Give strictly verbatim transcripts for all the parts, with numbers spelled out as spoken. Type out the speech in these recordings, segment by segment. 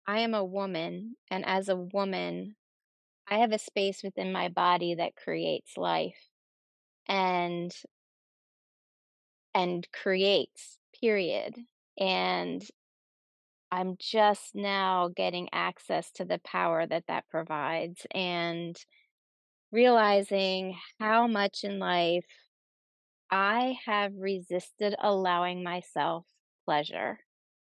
I am a woman, and as a woman, I have a space within my body that creates life and and creates, period. And I'm just now getting access to the power that that provides and realizing how much in life I have resisted allowing myself pleasure.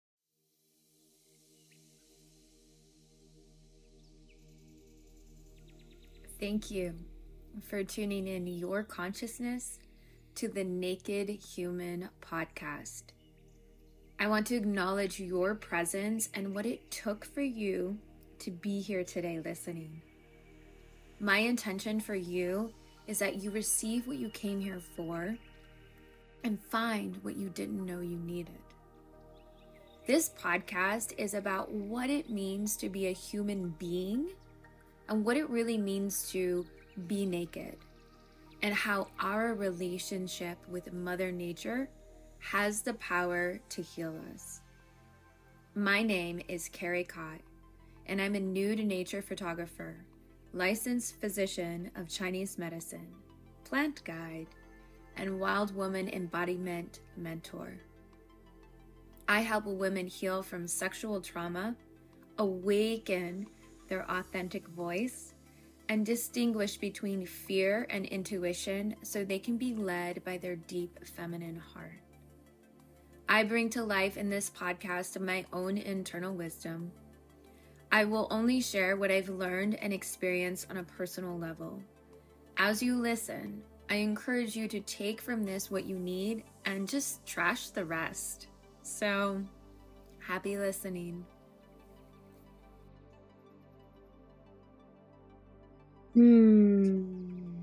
Thank you for tuning in your consciousness to the Naked Human podcast. I want to acknowledge your presence and what it took for you to be here today listening. My intention for you is that you receive what you came here for and find what you didn't know you needed. This podcast is about what it means to be a human being and what it really means to be naked, and how our relationship with Mother Nature has the power to heal us. My name is Carrie Cott, and I'm a nude nature photographer, licensed physician of Chinese medicine, plant guide, and wild woman embodiment mentor. I help women heal from sexual trauma, awaken their authentic voice, and distinguish between fear and intuition so they can be led by their deep feminine heart. I bring to life in this podcast my own internal wisdom. I will only share what I've learned and experienced on a personal level. As you listen, I encourage you to take from this what you need and just trash the rest. So, happy listening. Hmm.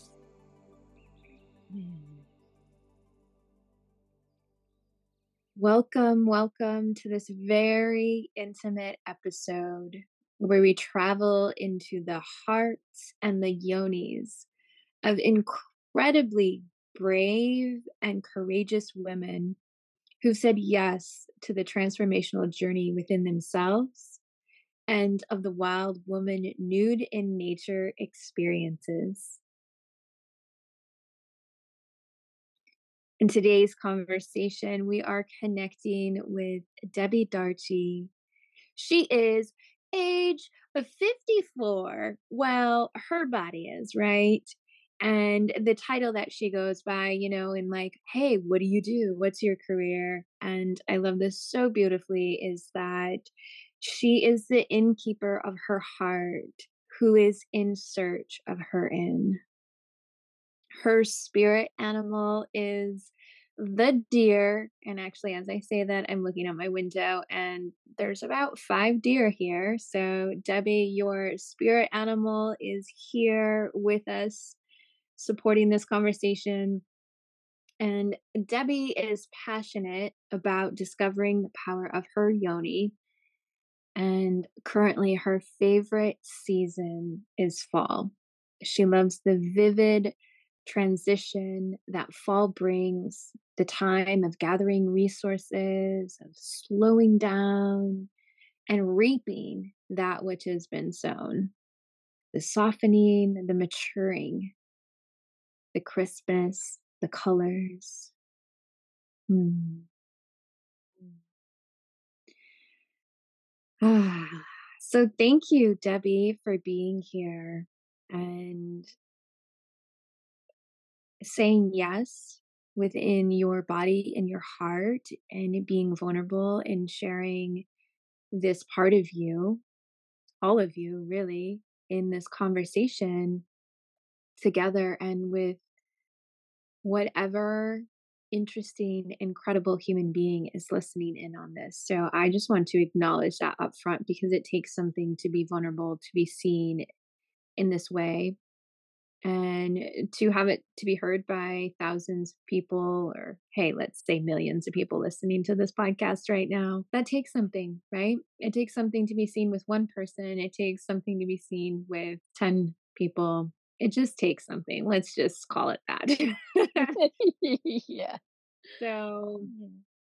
Welcome, welcome to this very intimate episode where we travel into the hearts and the yonis of incredibly brave and courageous women who've said yes to the transformational journey within themselves and of the wild woman nude in nature experiences. In today's conversation, we are connecting with Debbie Darchie. She is age of fifty-four. Well, her body is, right? And the title that she goes by, you know, in like, hey, what do you do? What's your career? And I love this so beautifully is that she is the innkeeper of her heart who is in search of her inn. Her spirit animal is the deer. And actually, as I say that, I'm looking out my window and there's about five deer here. So, Debbie, your spirit animal is here with us, supporting this conversation. And Debbie is passionate about discovering the power of her yoni. And currently, her favorite season is fall. She loves the vivid transition that fall brings, the time of gathering resources, of slowing down, and reaping that which has been sown. The softening, the maturing, the crispness, the colors. Hmm. Ah, so thank you, Debbie, for being here and saying yes within your body and your heart and being vulnerable and sharing this part of you, all of you really, in this conversation together and with whatever interesting, incredible human being is listening in on this. So I just want to acknowledge that up front because it takes something to be vulnerable, to be seen in this way, and to have it to be heard by thousands of people, or hey, let's say millions of people listening to this podcast right now. That takes something, right? It takes something to be seen with one person. It takes something to be seen with ten people. It just takes something. Let's just call it that. Yeah. So Mhm.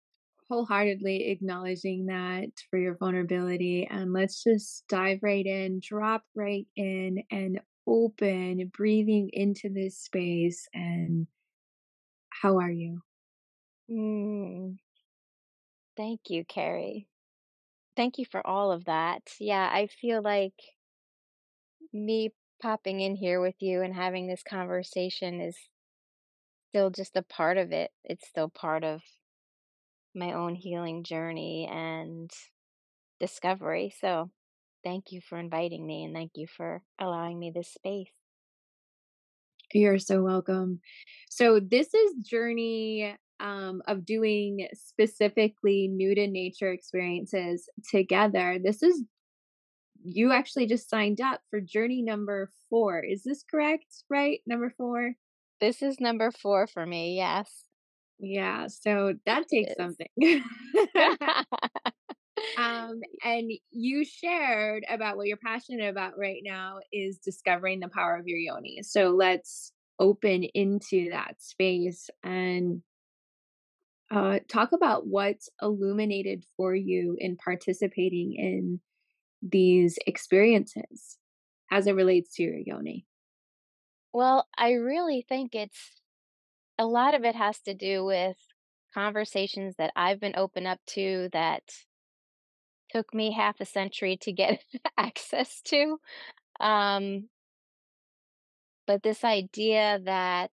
wholeheartedly acknowledging that for your vulnerability. And let's just dive right in, drop right in, and open, breathing into this space. And how are you? Mm, thank you, Carrie. Thank you for all of that. Yeah, I feel like me popping in here with you and having this conversation is still just a part of it. It's still part of my own healing journey and discovery. So, thank you for inviting me and thank you for allowing me this space. You're so welcome. So this is journey um, of doing specifically new to nature experiences together. This is you actually just signed up for journey number four. Is this correct? Right? Number four? This is number four for me. Yes, Yeah, so that takes it something. is. Um, and you shared about what you're passionate about right now is discovering the power of your yoni. So let's open into that space and uh, talk about what's illuminated for you in participating in these experiences as it relates to your yoni. Well, I really think it's a lot of it has to do with conversations that I've been open up to that took me half a century to get access to. Um, but this idea that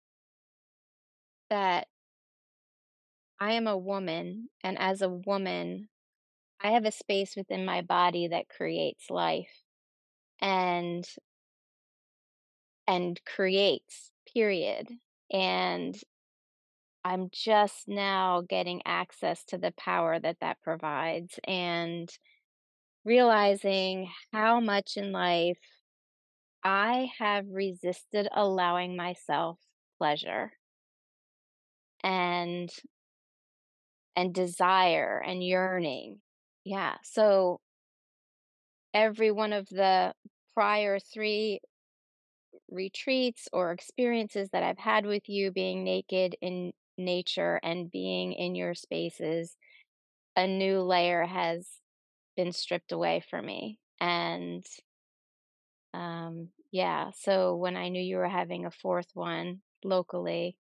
that I am a woman, and as a woman, I have a space within my body that creates life and and creates, period. And I'm just now getting access to the power that that provides and realizing how much in life I have resisted allowing myself pleasure and and desire and yearning. Yeah. So every one of the prior three retreats or experiences that I've had with you being naked in nature and being in your spaces, a new layer has been stripped away from me. And um yeah, so when I knew you were having a fourth one locally,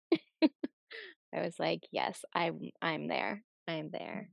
I was like, yes, I'm I'm there. I'm there.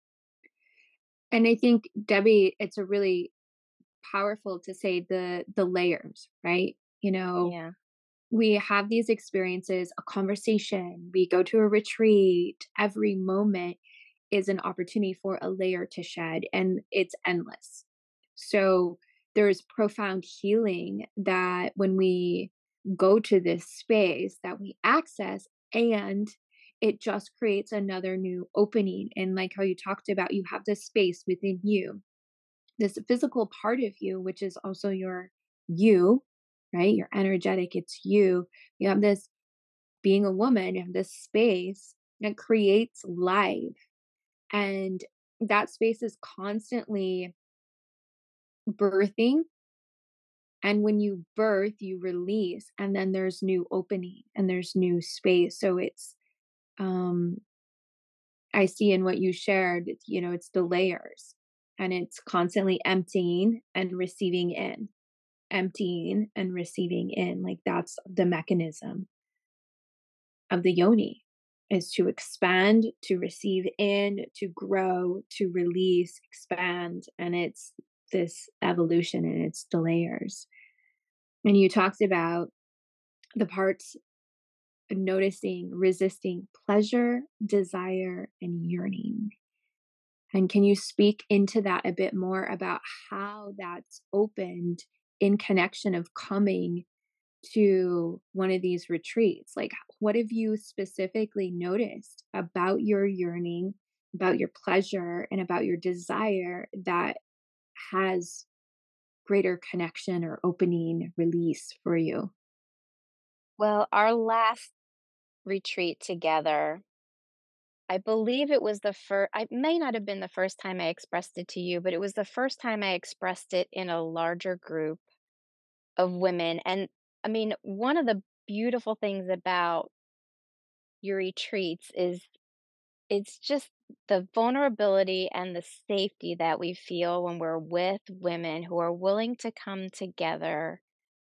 And I think Debbie, it's a really powerful to say the the layers, right? You know, Yeah. we have these experiences, a conversation, we go to a retreat, every moment is an opportunity for a layer to shed, and it's endless. So there's profound healing that when we go to this space that we access, and it just creates another new opening. And like how you talked about, you have this space within you, this physical part of you, which is also your you, right? You're energetic, it's you. You have this being a woman, you have this space that creates life. And that space is constantly birthing. And when you birth, you release, and then there's new opening and there's new space. So it's, um, I see in what you shared, it's, you know, it's the layers and it's constantly emptying and receiving in, emptying and receiving in. Like that's the mechanism of the yoni, is to expand, to receive in, to grow, to release, expand. And it's this evolution and it's the layers. And you talked about the parts noticing, resisting pleasure, desire, and yearning. And can you speak into that a bit more about how that's opened in connection of coming to one of these retreats? Like, what have you specifically noticed about your yearning, about your pleasure, and about your desire that has greater connection or opening release for you? Well, our last retreat together, I believe it was the first, I may not have been the first time I expressed it to you, but it was the first time I expressed it in a larger group of women. And I mean, one of the beautiful things about your retreats is it's just the vulnerability and the safety that we feel when we're with women who are willing to come together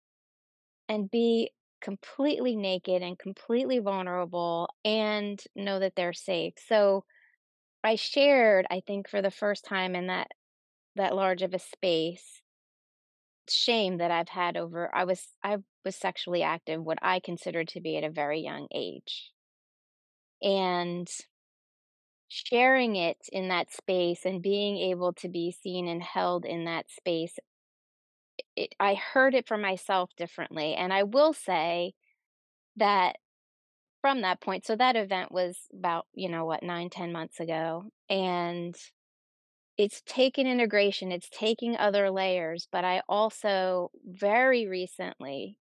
and be completely naked and completely vulnerable and know that they're safe. So I shared, I think for the first time in that that large of a space, shame that I've had over I was I was sexually active what I considered to be at a very young age. And sharing it in that space and being able to be seen and held in that space, it, I heard it for myself differently. And I will say that from that point, so that event was about, you know, what, nine, ten months ago. And it's taken integration, it's taking other layers, but I also very recently,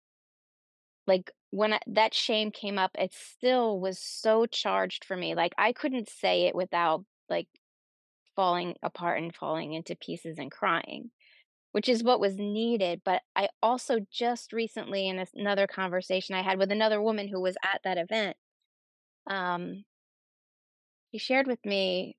like when I, that shame came up, it still was so charged for me. Like I couldn't say it without like falling apart and falling into pieces and crying, which is what was needed. But I also just recently, in a- another conversation I had with another woman who was at that event, um, she shared with me,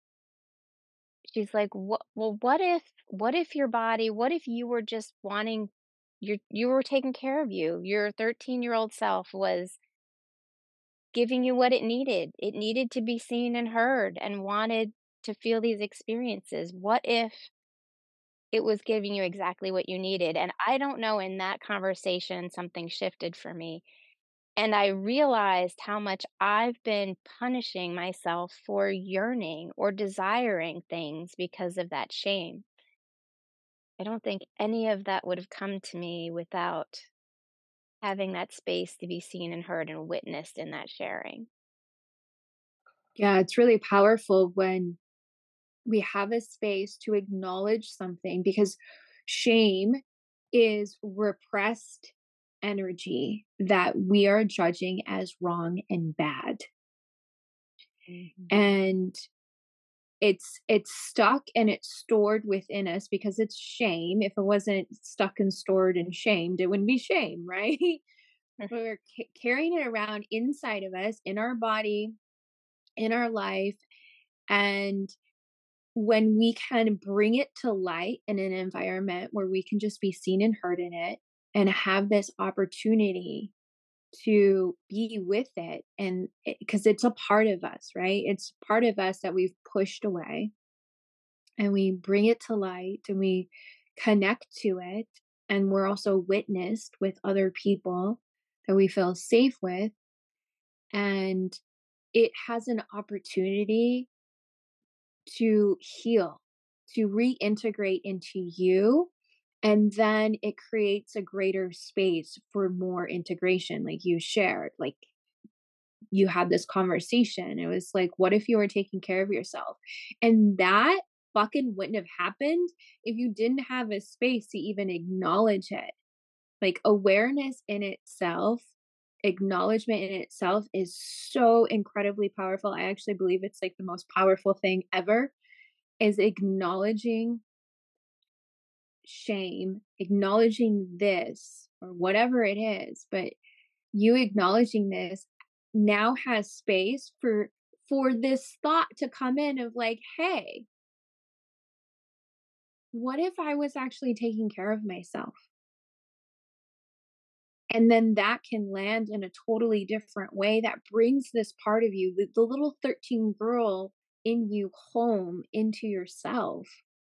she's like, "What? Well, what if, what if your body, what if you were just wanting, you you were taking care of you. Your thirteen year old self was giving you what it needed. It needed to be seen and heard, and wanted to feel these experiences. What if it was giving you exactly what you needed?" And I don't know, in that conversation, something shifted for me. And I realized how much I've been punishing myself for yearning or desiring things because of that shame. I don't think any of that would have come to me without having that space to be seen and heard and witnessed in that sharing. Yeah, it's really powerful when we have a space to acknowledge something because shame is repressed energy that we are judging as wrong and bad. Mhm. And it's it's stuck and it's stored within us because it's shame. If it wasn't stuck and stored and shamed, it wouldn't be shame, right? But we're ca- carrying it around inside of us, in our body, in our life. And when we can bring it to light in an environment where we can just be seen and heard in it and have this opportunity to be with it, and because it's a part of us, right? It's part of us that we've pushed away, and we bring it to light and we connect to it, and we're also witnessed with other people that we feel safe with, and it has an opportunity to heal, to reintegrate into you. And then it creates a greater space for more integration, like you shared. Like you had this conversation. It was like, what if you were taking care of yourself? And that fucking wouldn't have happened if you didn't have a space to even acknowledge it. Like awareness in itself, acknowledgement in itself is so incredibly powerful. I actually believe it's like the most powerful thing ever, is acknowledging shame, acknowledging this or whatever it is, but you acknowledging this now has space for for this thought to come in of like, hey, what if I was actually taking care of myself? And then that can land in a totally different way that brings this part of you, the, the little thirteen girl in you, home into yourself.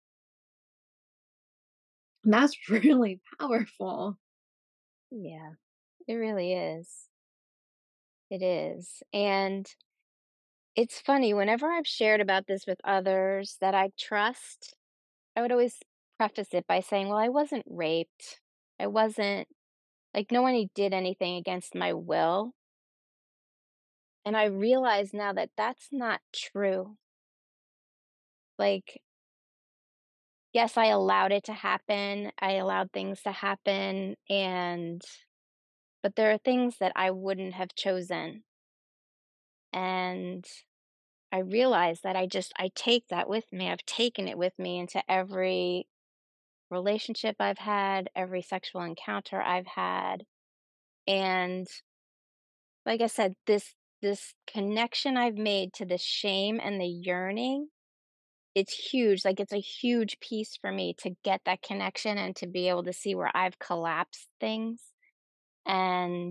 And that's really powerful. Yeah, it really is. It is. And it's funny, whenever I've shared about this with others that I trust, I would always preface it by saying, well, I wasn't raped. I wasn't, like, no one did anything against my will. And I realize now that that's not true. Like, yes, I allowed it to happen. I allowed things to happen. And, but there are things that I wouldn't have chosen. And I realize that I just, I take that with me. I've taken it with me into every relationship I've had, every sexual encounter I've had. And like I said, this this connection I've made to the shame and the yearning, it's huge. Like, it's a huge piece for me to get that connection and to be able to see where I've collapsed things. And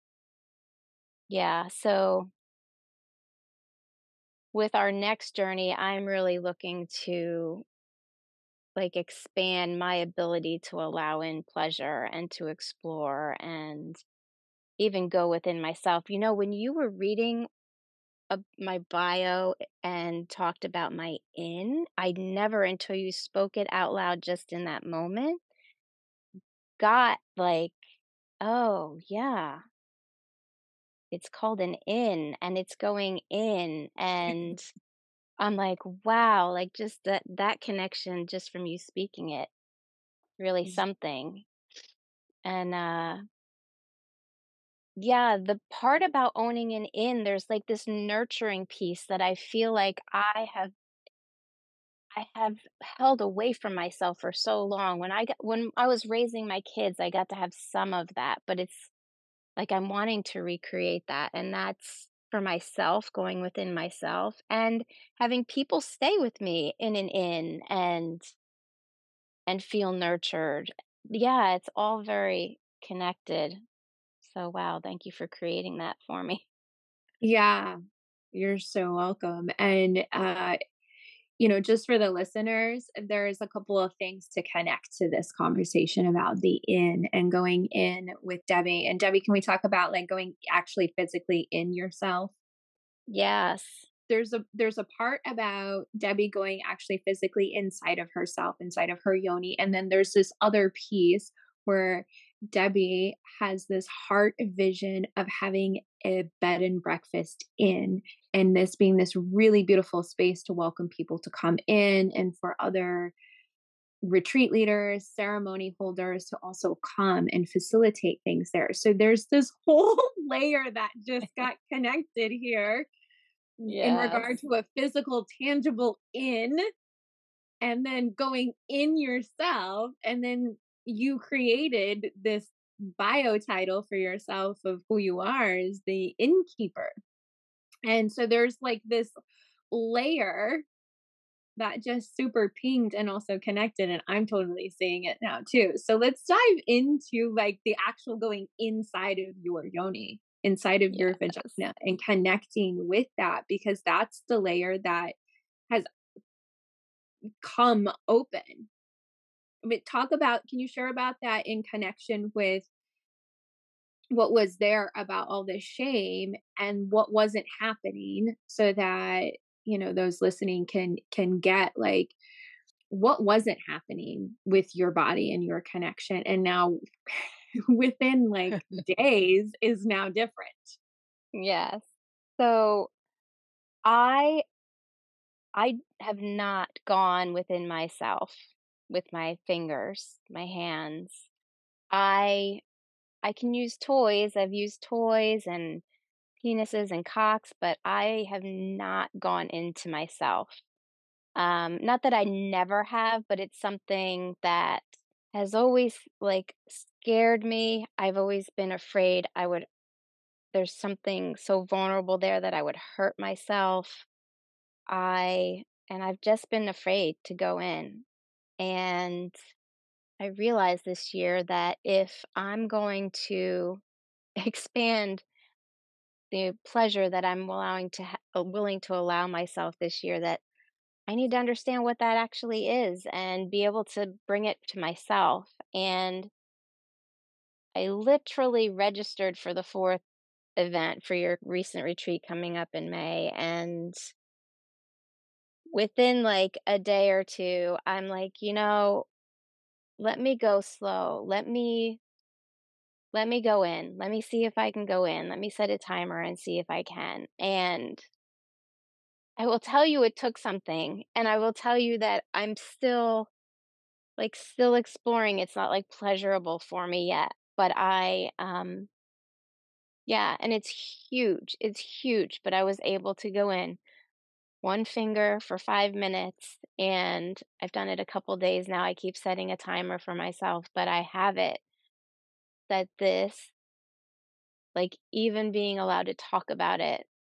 yeah, so with our next journey, I'm really looking to like expand my ability to allow in pleasure and to explore and even go within myself. You know, when you were reading uh, my bio and talked about my in, I never, until you spoke it out loud just in that moment, got like, oh, yeah, it's called an in and it's going in. And I'm like, wow, like just that that connection just from you speaking it, really something. And uh yeah, the part about owning an in, there's like this nurturing piece that I feel like I have I have held away from myself for so long. When I got when I was raising my kids, I got to have some of that, but it's like I'm wanting to recreate that, and that's for myself, going within myself and having people stay with me in an in and and feel nurtured. Yeah, it's all very connected. So wow, thank you for creating that for me. Yeah, you're so welcome. And uh, you know, just for the listeners, there's a couple of things to connect to this conversation about the in and going in with Debbie. And Debbie, can we talk about like going actually physically in yourself? Yes. There's a there's a part about Debbie going actually physically inside of herself, inside of her yoni, and then there's this other piece where Debbie has this heart vision of having a bed and breakfast in, and this being this really beautiful space to welcome people to come in and for other retreat leaders, ceremony holders to also come and facilitate things there. So there's this whole layer that just got connected here in regard Yes. to a physical, tangible in, and then going in yourself, and then you created this bio title for yourself of who you are as the innkeeper. And so there's like this layer that just super pinged and also connected, and I'm totally seeing it now too. So let's dive into like the actual going inside of your yoni, inside of your Yes. vagina, and connecting with that, because that's the layer that has come open. I mean, talk about, can you share about that in connection with what was there about all this shame and what wasn't happening, so that, you know, those listening can can get like what wasn't happening with your body and your connection, and now within like days is now different. Yes. So I I have not gone within myself with my fingers, my hands. I I can use toys. I've used toys and penises and cocks, but I have not gone into myself. Um, not that I never have, but it's something that has always like scared me. I've always been afraid I would there's something so vulnerable there that I would hurt myself. I and I've just been afraid to go in. And I realized this year that if I'm going to expand the pleasure that I'm allowing to ha- uh, willing to allow myself this year, that I need to understand what that actually is and be able to bring it to myself. And I literally registered for the fourth event for your recent retreat coming up in May. And within like a day or two, I'm like, you know, let me go slow. Let me let me go in. Let me see if I can go in. Let me set a timer and see if I can. And I will tell you it took something, and I will tell you that I'm still like still exploring. It's not like pleasurable for me yet, but I um yeah, and it's huge. It's huge, but I was able to go in one finger for five minutes, and I've done it a couple days now. I keep setting a timer for myself, but I have it that this, like, even being allowed to talk about it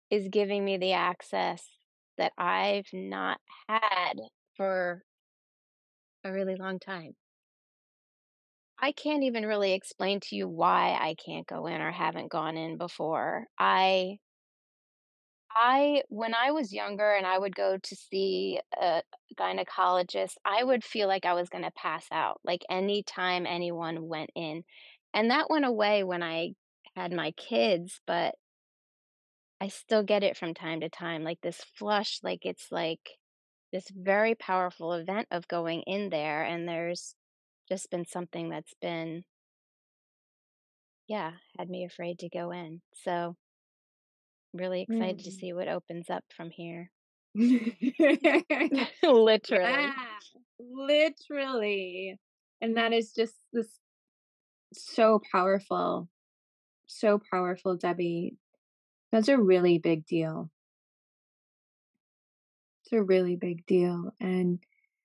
is giving me the access that I've not had for a really long time. I can't even really explain to you why I can't go in or haven't gone in before. I I when I was younger and I would go to see a gynecologist, I would feel like I was gonna pass out, like, anytime anyone went in, and that went away when I had my kids, but I still get it from time to time, like this flush, like it's like this very powerful event of going in there, and there's just been something that's been, yeah, had me afraid to go in. So, really excited to Mm. see what opens up from here. Yeah, Literally. literally. And that is just this so powerful, so powerful, Debbie. That's a really big deal. It's a really big deal. And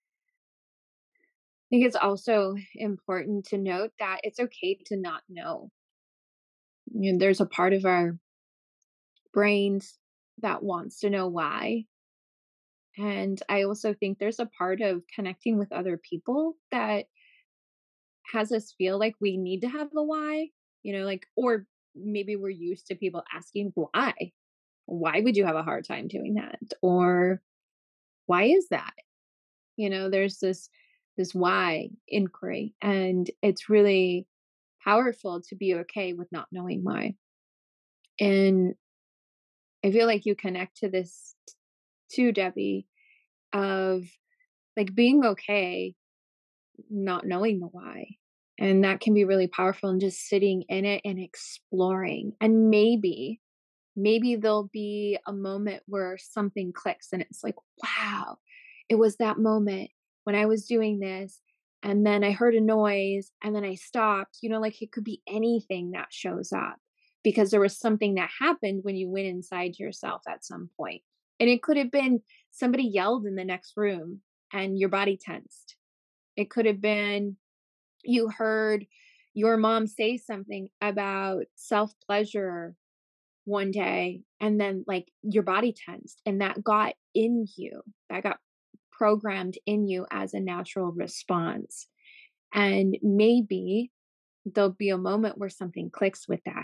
I think it's also important to note that it's okay to not know. You know, there's a part of our brains that wants to know why. And I also think there's a part of connecting with other people that has us feel like we need to have the why, you know, like, or maybe we're used to people asking why. Why would you have a hard time doing that? Or why is that? You know, there's this this why inquiry, and it's really powerful to be okay with not knowing why. And I feel like you connect to this too, Debbie, of like being okay not knowing the why. And that can be really powerful and just sitting in it and exploring. And maybe, maybe there'll be a moment where something clicks and it's like, wow, it was that moment when I was doing this. And then I heard a noise and then I stopped. You know, like it could be anything that shows up because there was something that happened when you went inside yourself at some point. And it could have been somebody yelled in the next room and your body tensed. It could have been you heard your mom say something about self pleasure one day, and then like your body tensed, and that got in you, that got programmed in you as a natural response. And maybe there'll be a moment where something clicks with that,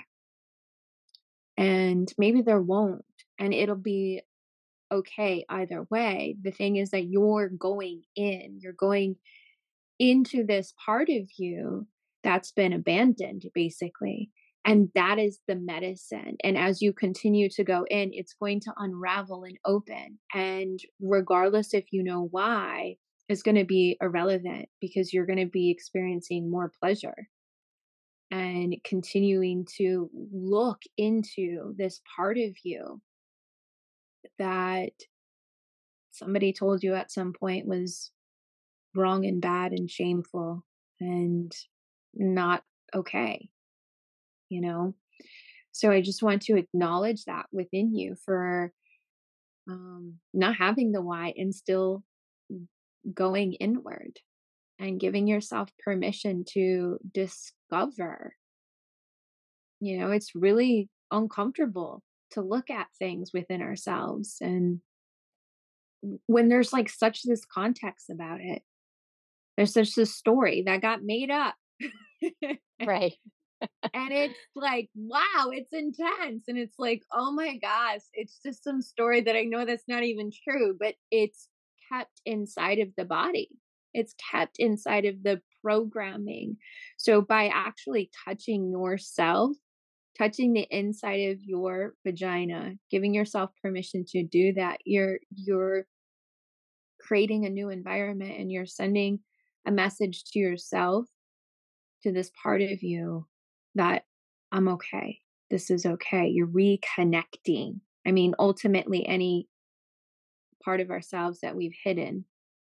and maybe there won't. And it'll be okay either way. The thing is that you're going in, you're going into this part of you that's been abandoned, basically. And that is the medicine. And as you continue to go in, it's going to unravel and open. And regardless if you know why, it's going to be irrelevant because you're going to be experiencing more pleasure and continuing to look into this part of you that somebody told you at some point was wrong and bad and shameful and not okay, you know? So I just want to acknowledge that within you for um, not having the why and still going inward and giving yourself permission to discover. You know, it's really uncomfortable to look at things within ourselves. And when there's like such this context about it, there's such this story that got made up. Right. And it's like, wow, it's intense. And it's like, oh my gosh, it's just some story that I know that's not even true, but it's kept inside of the body. It's kept inside of the programming. So by actually touching yourself, touching the inside of your vagina, giving yourself permission to do that, you're you're creating a new environment and you're sending a message to yourself, to this part of you, that I'm okay. This is okay. You're reconnecting. I mean, ultimately, any part of ourselves that we've hidden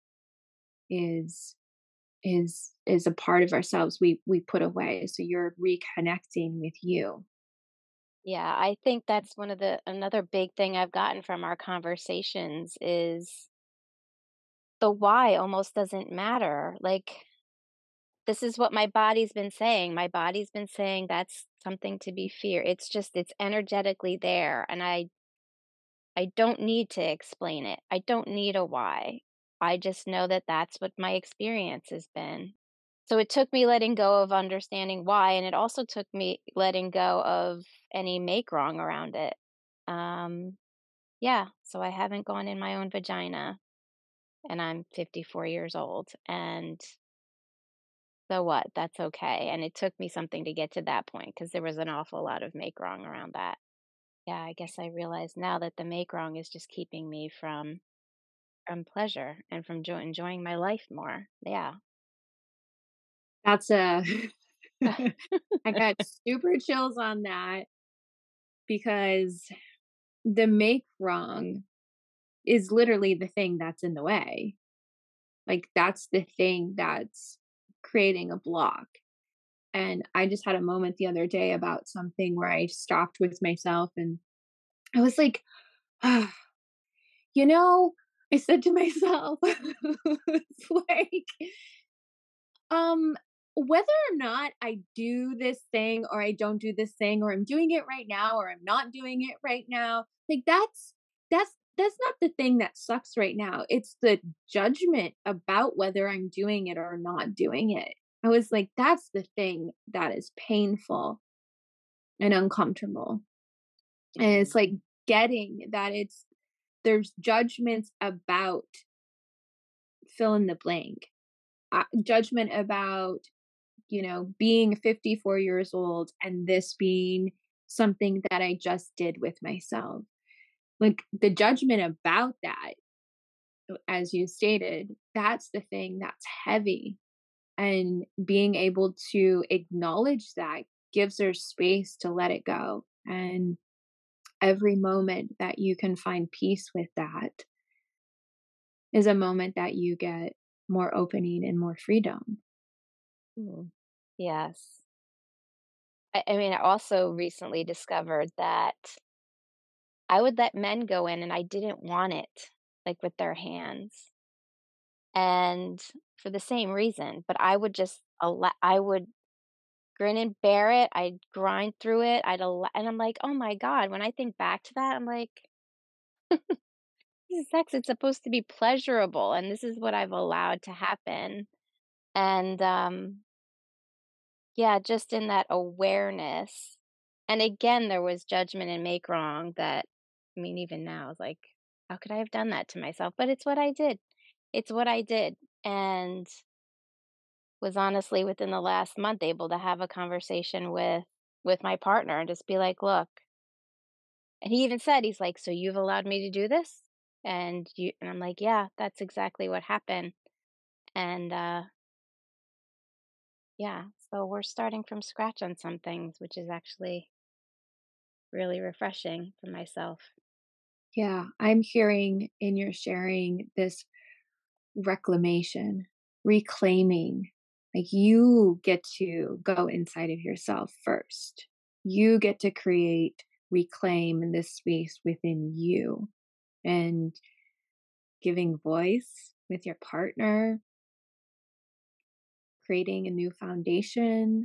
is is is a part of ourselves we we put away. So you're reconnecting with you. Yeah, I think that's one of the another big thing I've gotten from our conversations is the why almost doesn't matter. Like, this is what my body's been saying. My body's been saying that's something to be feared. It's just it's energetically there, and I I don't need to explain it. I don't need a why. I just know that that's what my experience has been. So it took me letting go of understanding why, and it also took me letting go of any make wrong around it. Um, yeah, so I haven't gone in my own vagina, and I'm fifty-four years old. And so what? That's okay. And it took me something to get to that point because there was an awful lot of make wrong around that. Yeah, I guess I realize now that the make wrong is just keeping me from from pleasure and from jo- enjoying my life more. Yeah. That's a I got super chills on that because the make wrong is literally the thing that's in the way. Like that's the thing that's creating a block. And I just had a moment the other day about something where I stopped with myself and I was like, ah, you know, I said to myself, it's like, um, whether or not I do this thing or I don't do this thing or I'm doing it right now or I'm not doing it right now, like that's that's that's not the thing that sucks right now. It's the judgment about whether I'm doing it or not doing it. I was like, that's the thing that is painful and uncomfortable. And it's Mm. like getting that it's there's judgments about fill in the blank. Uh, judgment about, you know, being fifty-four years old and this being something that I just did with myself. Like the judgment about that, as you stated, that's the thing that's heavy. And being able to acknowledge that gives her space to let it go. And every moment that you can find peace with that is a moment that you get more opening and more freedom. Mm. Yes. I, I mean, I also recently discovered that I would let men go in and I didn't want it, like with their hands. And for the same reason, but I would just allow, I would grin and bear it. I'd grind through it. I'd allow, and I'm like, oh my God, when I think back to that, I'm like, this is sex. It's supposed to be pleasurable. And this is what I've allowed to happen. And um, yeah, just in that awareness. And again, there was judgment and make wrong that, I mean, even now, it's like, how could I have done that to myself? But it's what I did. It's what I did. And was honestly within the last month able to have a conversation with with my partner and just be like, look, and he even said, he's like, so you've allowed me to do this? And you and I'm like, yeah, that's exactly what happened. And uh yeah, so we're starting from scratch on some things, which is actually really refreshing for myself. Yeah, I'm hearing in your sharing this reclamation, reclaiming. Like you get to go inside of yourself first. You get to create, reclaim this space within you and giving voice with your partner, creating a new foundation.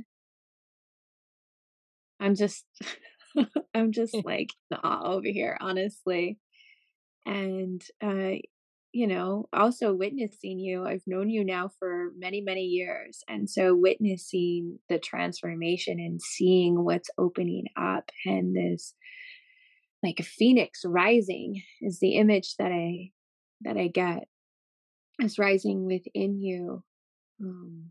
I'm just, I'm just like in awe over here, honestly. And uh you know, also witnessing you, I've known you now for many many years, and so witnessing the transformation and seeing what's opening up, and this like a phoenix rising is the image that i that i get, is rising within you. um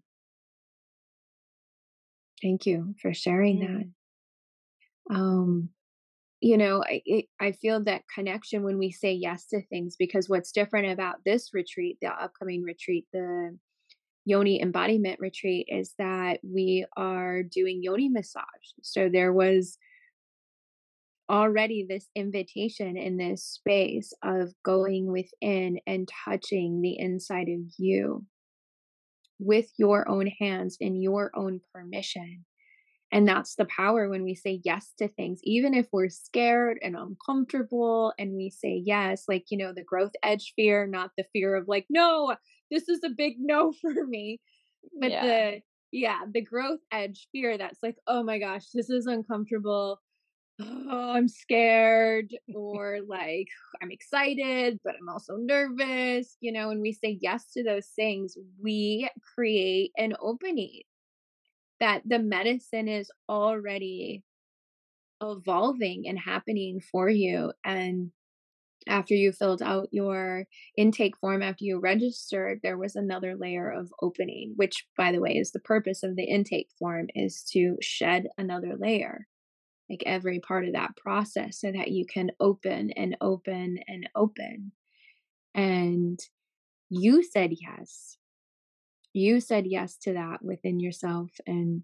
thank you for sharing that. Mm. um you know, I it, I feel that connection when we say yes to things, because what's different about this retreat, the upcoming retreat, the Yoni embodiment retreat, is that we are doing Yoni massage. So there was already this invitation in this space of going within and touching the inside of you with your own hands in your own permission. And that's the power when we say yes to things, even if we're scared and uncomfortable and we say yes, like, you know, the growth edge fear, not the fear of like, no, this is a big no for me. But Yeah. the, yeah, the growth edge fear that's like, oh my gosh, this is uncomfortable. oh, I'm scared, or like I'm excited, but I'm also nervous, you know, and we say yes to those things, we create an opening that the medicine is already evolving and happening for you. And after you filled out your intake form, after you registered, there was another layer of opening, which, by the way, is the purpose of the intake form, is to shed another layer, like every part of that process, so that you can open and open and open. And you said yes. You said yes to that within yourself. And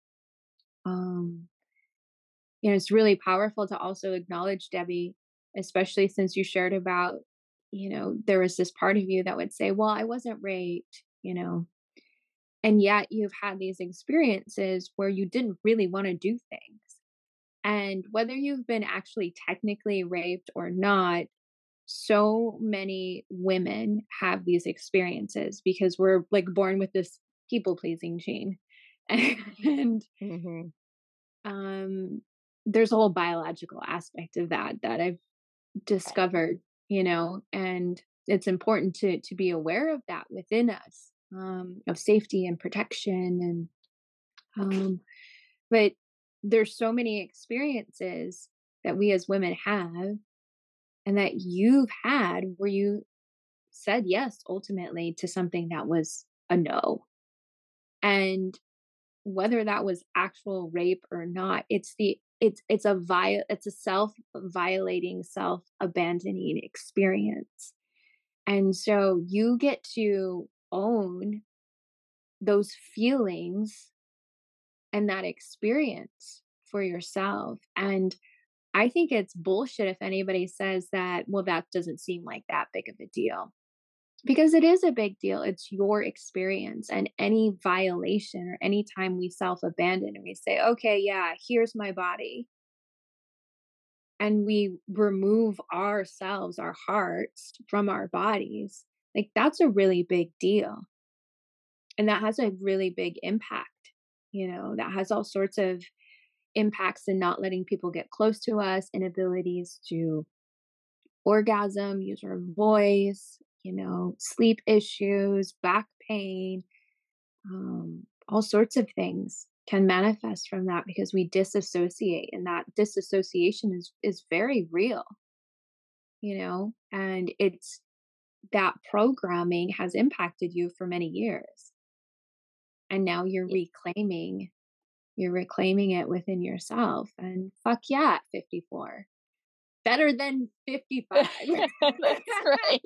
um you know, it's really powerful to also acknowledge, Debbie, especially since you shared about, you know, there was this part of you that would say, well, I wasn't raped, you know, and yet you've had these experiences where you didn't really want to do things. And whether you've been actually technically raped or not, so many women have these experiences because we're like born with this people pleasing gene. And Mhm. um there's a whole biological aspect of that that I've Right. discovered, you know, and it's important to to be aware of that within us, um, of safety and protection. And um, but there's so many experiences that we as women have, and that you've had, where you said yes ultimately to something that was a no. And whether that was actual rape or not, it's the it's it's a vi- it's a self violating, self abandoning experience. And so you get to own those feelings and that experience for yourself. And I think it's bullshit if anybody says that, well, that doesn't seem like that big of a deal. Because it is a big deal. It's your experience. And any violation, or any time we self abandon and we say, okay, yeah, here's my body, and we remove ourselves, our hearts from our bodies, like that's a really big deal. And that has a really big impact. You know, that has all sorts of impacts in not letting people get close to us, inabilities to orgasm, use our voice, you know, sleep issues, back pain, um, all sorts of things can manifest from that because we disassociate, and that disassociation is is very real, you know, and it's that programming has impacted you for many years, and now you're Y reclaiming you're reclaiming it within yourself. And fuck yeah, at fifty-four, better than fifty-five. That's right.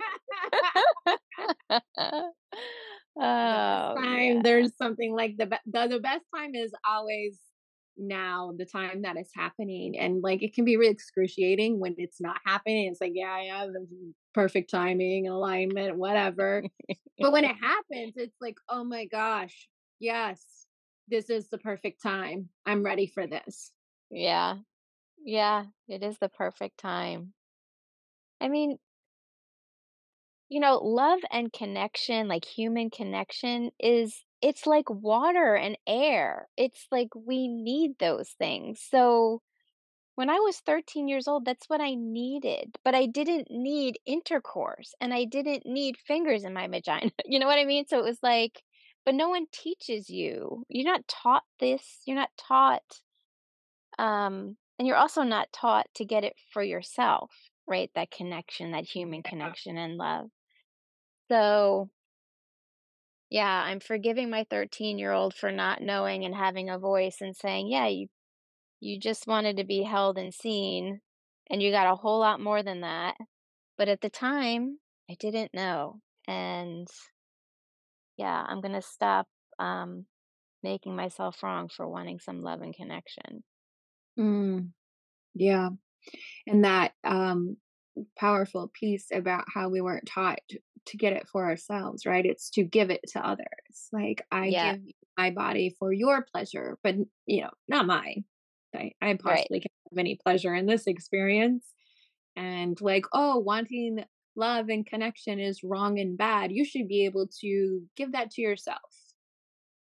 The best Oh, time, yeah. there's something like the be the the best time is always now, the time that it's happening. And, like, it can be really excruciating when it's not happening. It's like, yeah, yeah, the perfect timing, alignment, whatever. But when it happens, it's like, "Oh my gosh, yes, this is the perfect time. I'm ready for this." Yeah. Yeah, it is the perfect time. I mean, you know, love and connection, like human connection is it's like water and air. It's like we need those things. So when I was thirteen years old, that's what I needed, but I didn't need intercourse and I didn't need fingers in my vagina. You know what I mean? So it was like, but no one teaches you. You're not taught this. You're not taught, um, and you're also not taught to get it for yourself, right? That connection, that human Yeah. connection and love. So, yeah, I'm forgiving my thirteen year old for not knowing and having a voice and saying, yeah, you You just wanted to be held and seen, and you got a whole lot more than that. But at the time, I didn't know. And yeah, I'm gonna stop um, making myself wrong for wanting some love and connection. Mm, yeah. And that, um, powerful piece about how we weren't taught to, to get it for ourselves, right? It's to give it to others. Like, I Yeah, give you my body for your pleasure, but, you know, not mine. I, I right. possibly can't have any pleasure in this experience. And like, oh, wanting love and connection is wrong and bad. You should be able to give that to yourself.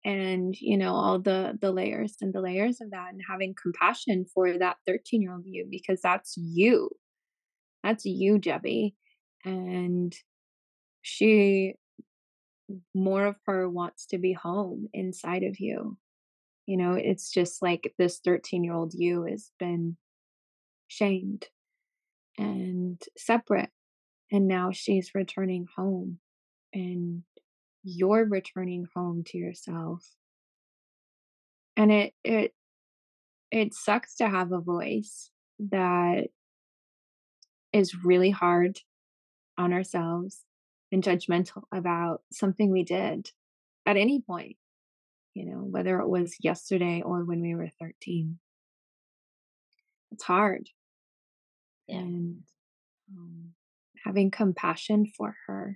and, you know, all the the layers and the layers of that, and having compassion for that thirteen-year-old you, because that's you. That's you, Debbie. And she more of her wants to be home inside of you. You know, it's just like this thirteen-year-old you has been shamed and separate, and now she's returning home, and you're returning home to yourself. And it it it sucks to have a voice that is really hard on ourselves and judgmental about something we did at any point, you know, whether it was yesterday or when we were thirteen. It's hard. Yeah. And um, having compassion for her,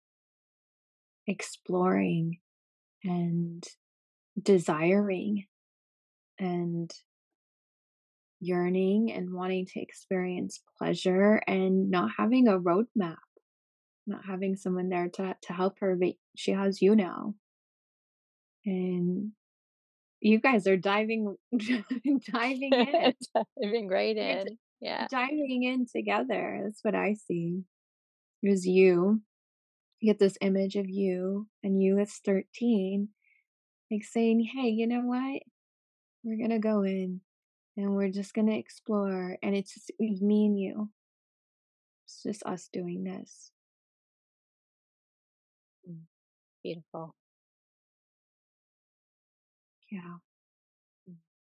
exploring and desiring and yearning and wanting to experience pleasure and not having a roadmap, not having someone there to, to help her, but she has you now. And you guys are diving diving in. Diving right You're in. Yeah. diving in together. That's what I see. It was you. You get this image of you and you as thirteen, like saying, hey, you know what? We're going to go in and we're just going to explore. And it's just me and you. It's just us doing this. Mm, beautiful. Yeah. Mm.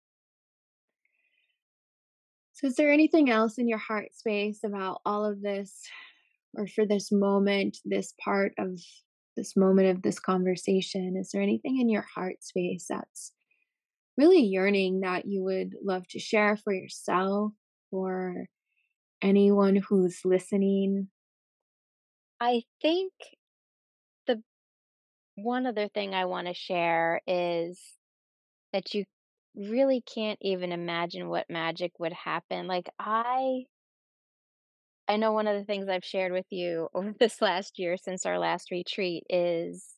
So, is there anything else in your heart space about all of this, or for this moment, this part of this moment of this conversation? Is there anything in your heart space that's really yearning that you would love to share for yourself or anyone who's listening? I think the one other thing I want to share is that you really can't even imagine what magic would happen. Like I I know one of the things I've shared with you over this last year since our last retreat is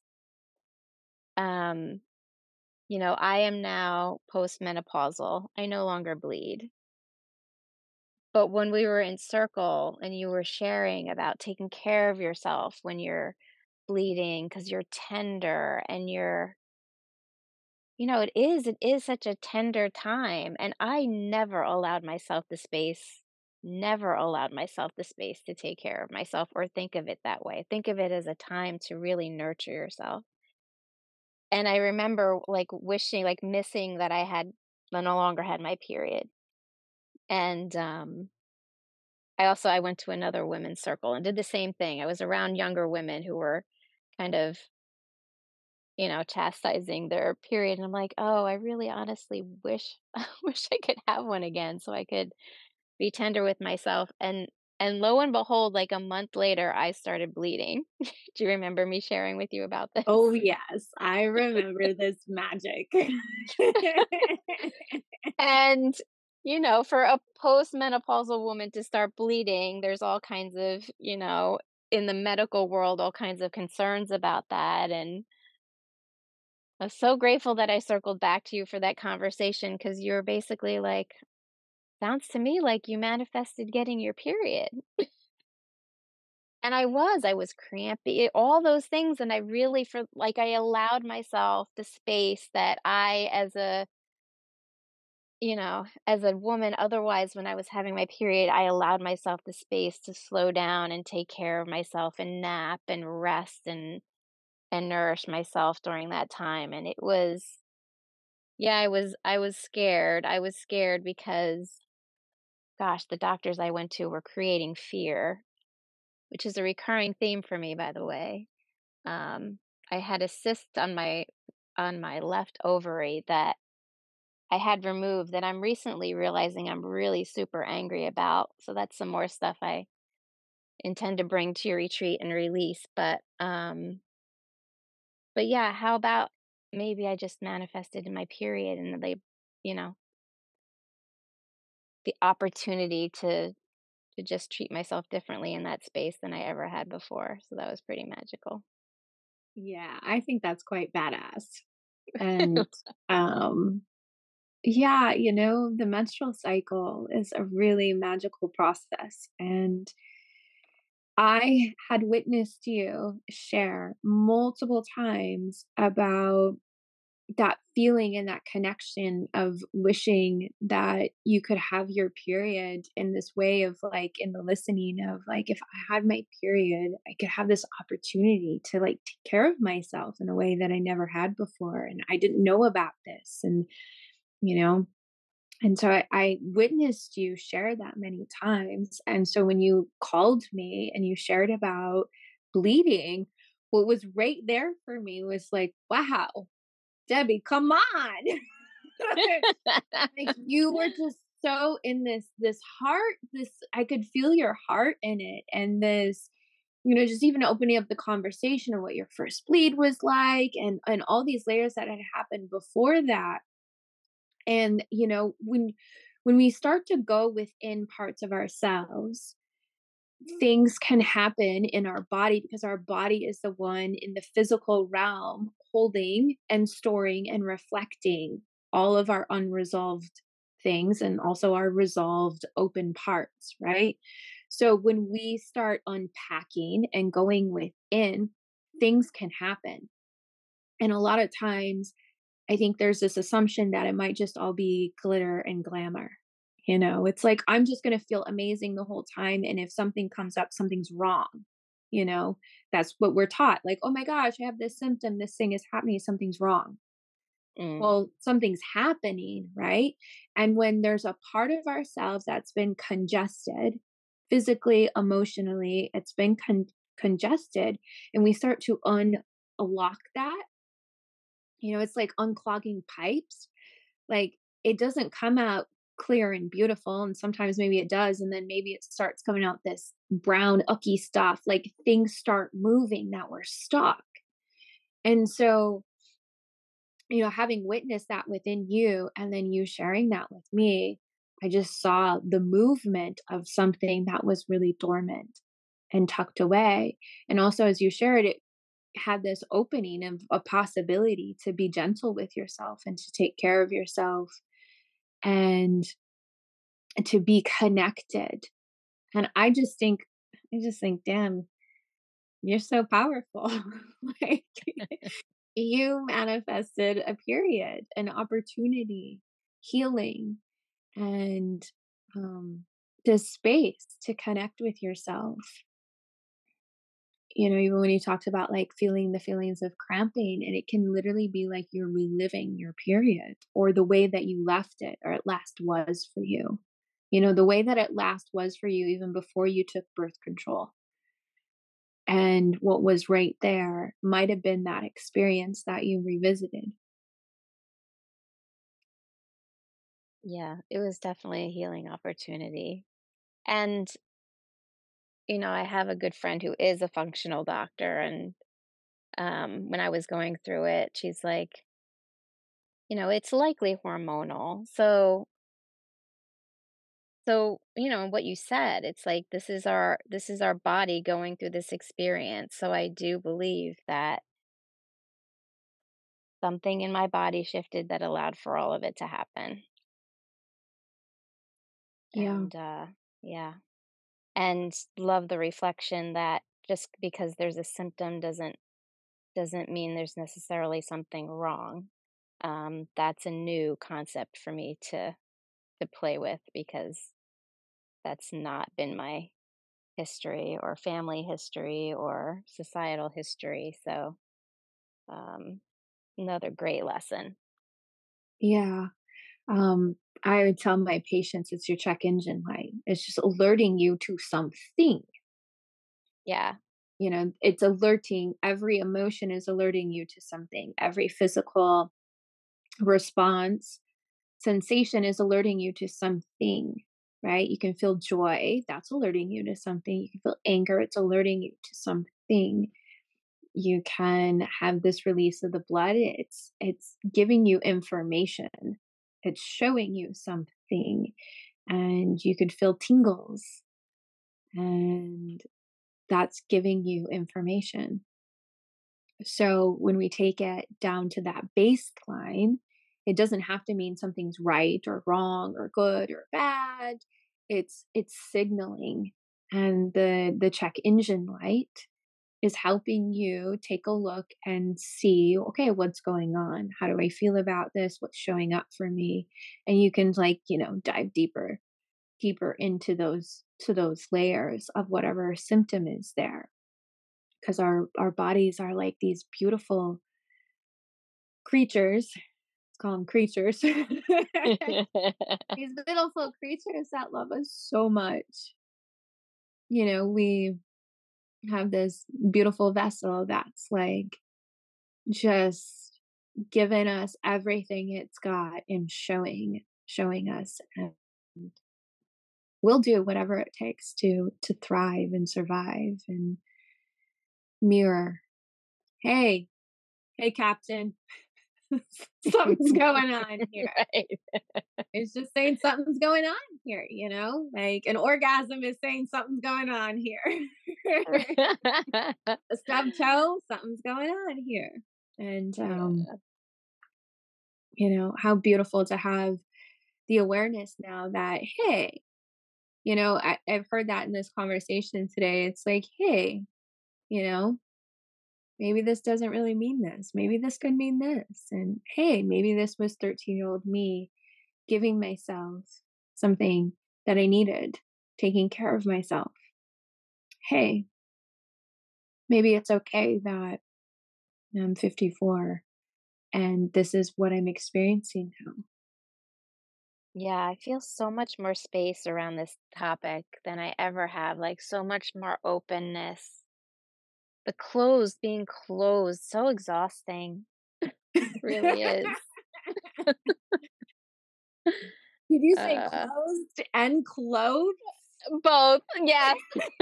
um you know, I am now postmenopausal. I no longer bleed. But when we were in circle and you were sharing about taking care of yourself when you're bleeding because you're tender and you're you know, it is it is such a tender time, and I never allowed myself the space never allowed myself the space to take care of myself or think of it that way. Think of it as a time to really nurture yourself. And I remember, like, wishing like, missing that I had I no longer had my period. And, um, I also I went to another women's circle and did the same thing. I was around younger women who were kind of you know, chastising their period, and I'm like, "Oh, I really honestly wish wish I could have one again so I could be tender with myself," and and lo and behold, like, a month later, I started bleeding. Do you remember me sharing with you about this? Oh, yes, I remember this magic. And, you know, for a postmenopausal woman to start bleeding, there's all kinds of, you know, in the medical world, all kinds of concerns about that, and I was so grateful that I circled back to you for that conversation because you were basically like, "Sounds to me like you manifested getting your period." And I was, I was crampy, all those things, and I really for like, I allowed myself the space that I as a you know, as a woman, otherwise, when I was having my period, I allowed myself the space to slow down and take care of myself and nap and rest and and nourish myself during that time, and it was yeah, I was I was scared. I was scared because, gosh, the doctors I went to were creating fear, which is a recurring theme for me, by the way. Um, I had a cyst on my on my left ovary that I had removed that I'm recently realizing I'm really super angry about. So that's some more stuff I intend to bring to your retreat and release. But um, but yeah, how about maybe I just manifested in my period and they, you know, the opportunity to to just treat myself differently in that space than I ever had before, so that was pretty magical. Yeah, I think that's quite badass. And, um, yeah, you know, the menstrual cycle is a really magical process. And I had witnessed you share multiple times about that feeling and that connection of wishing that you could have your period in this way of like in the listening of like if I had my period I could have this opportunity to like take care of myself in a way that I never had before and I didn't know about this and you know and so I, I witnessed you share that many times and so when you called me and you shared about bleeding what was right there for me was like wow Debbie, come on. Like you were just so in this this heart, this I could feel your heart in it and this you know just even opening up the conversation of what your first bleed was like and and all these layers that had happened before that. And you know, when when we start to go within parts of ourselves, things can happen in our body because our body is the one in the physical realm holding and storing and reflecting all of our unresolved things and also our resolved open parts, right? So when we start unpacking and going within, things can happen. And a lot of times, I think there's this assumption that it might just all be glitter and glamour. You know, it's like I'm just going to feel amazing the whole time. And if something comes up, something's wrong. You know, that's what we're taught. Like, oh my gosh, I have this symptom, this thing is happening, something's wrong. Mm. Well, something's happening, right? And when there's a part of ourselves that's been congested, physically, emotionally, it's been con- congested, and we start to unlock that, you know, it's like unclogging pipes. Like it doesn't come out clear and beautiful. And sometimes maybe it does. And then maybe it starts coming out this brown, ucky stuff. Like things start moving that were stuck. And so, you know, having witnessed that within you and then you sharing that with me, I just saw the movement of something that was really dormant and tucked away. And also, as you shared it, had this opening of a possibility to be gentle with yourself and to take care of yourself and to be connected. And I just think, I just think, damn, you're so powerful. Like you manifested a period, an opportunity, healing, and um, the space to connect with yourself. You know, even when you talked about like feeling the feelings of cramping, and it can literally be like you're reliving your period or the way that you left it or it last was for you. You know, the way that it last was for you even before you took birth control. And what was right there might have been that experience that you revisited. Yeah, it was definitely a healing opportunity. And, you know, I have a good friend who is a functional doctor. And um, when I was going through it, she's like, you know, it's likely hormonal. So, so, you know, what you said, it's like this is our this is our body going through this experience. So I do believe that something in my body shifted that allowed for all of it to happen. Yeah. And uh yeah. And love the reflection that just because there's a symptom doesn't doesn't mean there's necessarily something wrong. Um, that's a new concept for me to to play with because that's not been my history or family history or societal history. So um, another great lesson. Yeah. Um, I would tell my patients it's your check engine light. It's just alerting you to something. Yeah, You know, it's alerting every emotion is alerting you to something. Every physical response, sensation is alerting you to something, right? You can feel joy, that's alerting you to something. You can feel anger, it's alerting you to something. You can have this release of the blood, it's it's giving you information. It's showing you something and you could feel tingles and that's giving you information. So when we take it down to that baseline, it doesn't have to mean something's right or wrong or good or bad. It's it's signaling. And the the check engine light is helping you take a look and see, okay, what's going on? How do I feel about this? What's showing up for me? And you can, like, you know, dive deeper, deeper into those to those layers of whatever symptom is there. Because our our bodies are like these beautiful creatures. Let's call them creatures. These beautiful creatures that love us so much. You know, we have this beautiful vessel that's like just giving us everything it's got and showing showing us, and we'll do whatever it takes to to thrive and survive and mirror. Hey, hey, Captain. Something's going on here. Right. It's just saying something's going on here, you know? Like an orgasm is saying something's going on here. A stub toe, something's going on here. And um, Yeah. you know, how beautiful to have the awareness now that, hey, you know, I, I've heard that in this conversation today. It's like, hey, you know, maybe this doesn't really mean this. Maybe this could mean this. And hey, maybe this was thirteen year old me giving myself something that I needed, taking care of myself. Hey, maybe it's okay that I'm fifty-four and this is what I'm experiencing now. Yeah, I feel so much more space around this topic than I ever have, like so much more openness. The closed, being closed, so exhausting. Really is. Did you say Uh, closed and clothed? both, yes.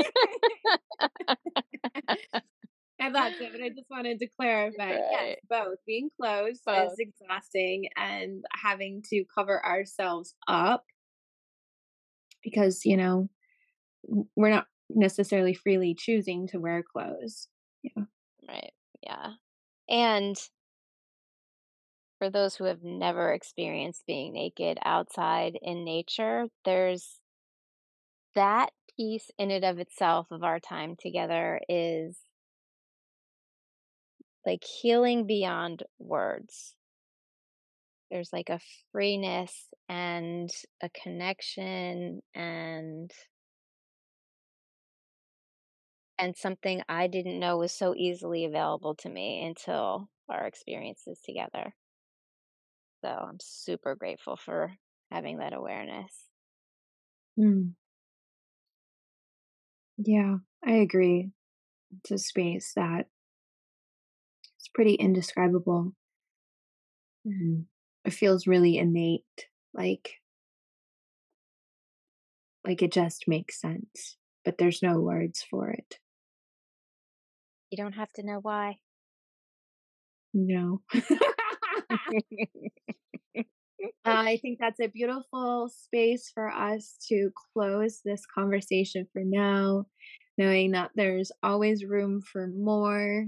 I thought so, but I just wanted to clarify. Yes, Right, both. Being closed is both. exhausting, and having to cover ourselves up because, you know, w- we're not necessarily freely choosing to wear clothes. Yeah. Right, yeah. And for those who have never experienced being naked outside in nature, there's that piece in and of itself of our time together is like healing beyond words. There's like a freeness and a connection and and something I didn't know was so easily available to me until our experiences together. So I'm super grateful for having that awareness. Mm, yeah, I agree. It's a space that is pretty indescribable, and it feels really innate, like like it just makes sense, but there's no words for it. You don't have to know why. No. I think that's a beautiful space for us to close this conversation for now, knowing that there's always room for more.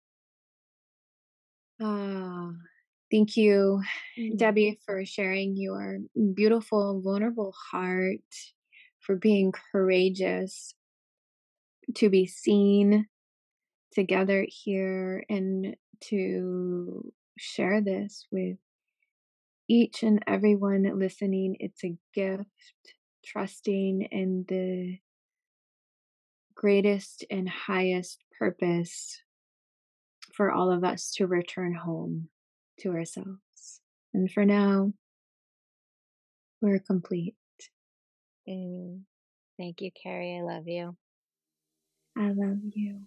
Ah, thank you, Mm. Debbie, for sharing your beautiful, vulnerable heart, for being courageous to be seen together here and to share this with each and everyone listening. It's a gift, trusting in the greatest and highest purpose for all of us to return home to ourselves. And for now, we're complete. Mm. Thank you, Carrie. I love you. I love you.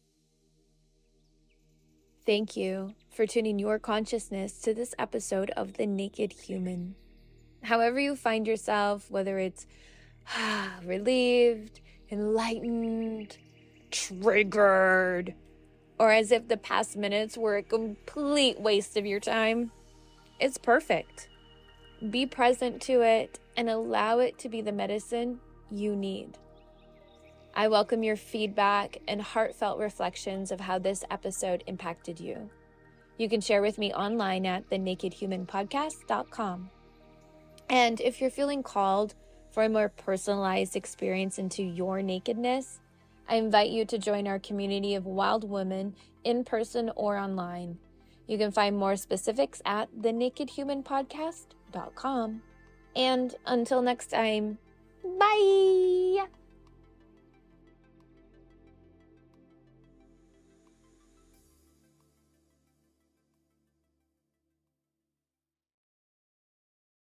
Thank you for tuning your consciousness to this episode of The Naked Human. However you find yourself, whether it's relieved, enlightened, triggered, or as if the past minutes were a complete waste of your time, it's perfect. Be present to it and allow it to be the medicine you need. I welcome your feedback and heartfelt reflections of how this episode impacted you. You can share with me online at the naked human podcast dot com. And if you're feeling called for a more personalized experience into your nakedness, I invite you to join our community of wild women in person or online. You can find more specifics at the naked human podcast dot com. And until next time, bye!